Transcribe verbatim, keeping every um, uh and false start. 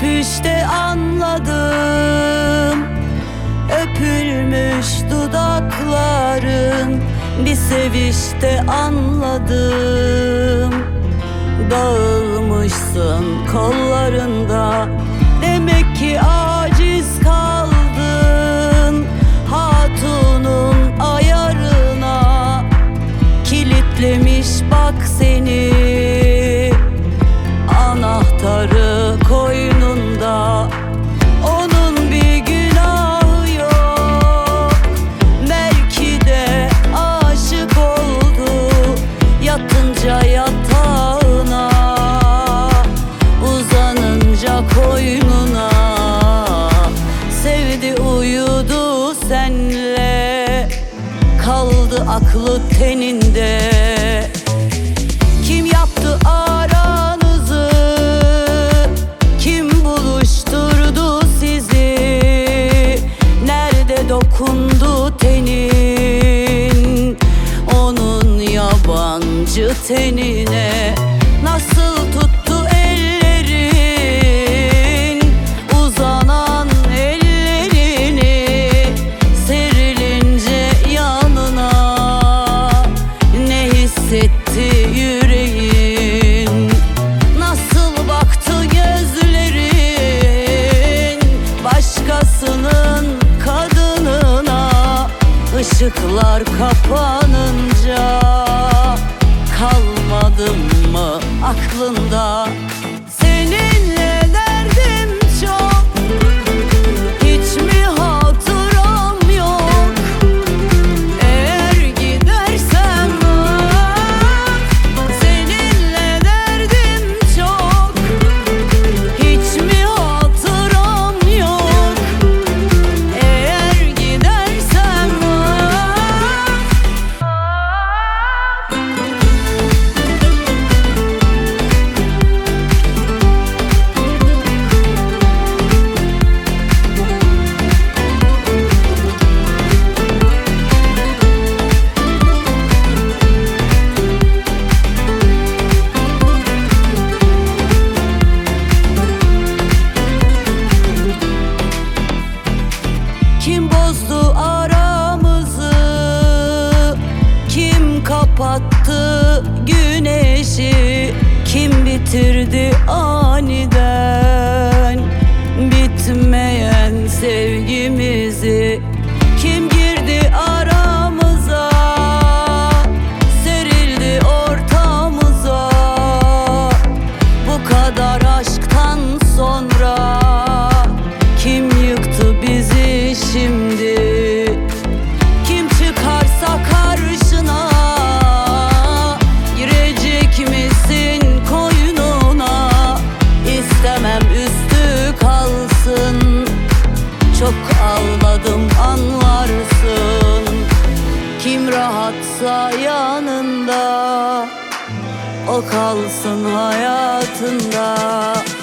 öpüşte anladım. Öpülmüş dudakların, bir sevişte anladım. Dağılmışsın kollarında, demek ki aciz kaldın. Hatunun ayarına kilitlemiş bak seni, anahtarı koynunda. Onun bir günahı yok, belki de aşık oldu. Yatınca yatağına, uzanınca koynuna, sevdi uyudu senle, kaldı aklı teninde. Kim yaptı aranızı, kim buluşturdu sizi? Nerede dokundu tenin, onun yabancı tenine? Nasıl tuttu ellerin, uzanan ellerini, serilince yanına? Ne hissetti yüreğin, nasıl baktı gözlerin başkasının kadınına? Işıklar kapanınca kalmadın mı aklında? Seninle derdim çok, hiç mi hatıram yok? Eğer gidersem bak, seninle derdim çok, hiç mi hatıram yok? Eğer gidersem bak. Kim bozdu aramızı, kim kapattı güneşi? Kim bitirdi aniden bitmeyen sevgimizi? Kim girdi aramıza, serildi ortamıza? Bu kadar aşktan sonra kim yıktı bizi şimdi? Kim çıkarsa karşına, girecek misin koynuna? İstemem üstü kalsın, çok ağladım anlarsın. Kim rahatsa yanında, o kalsın hayatında.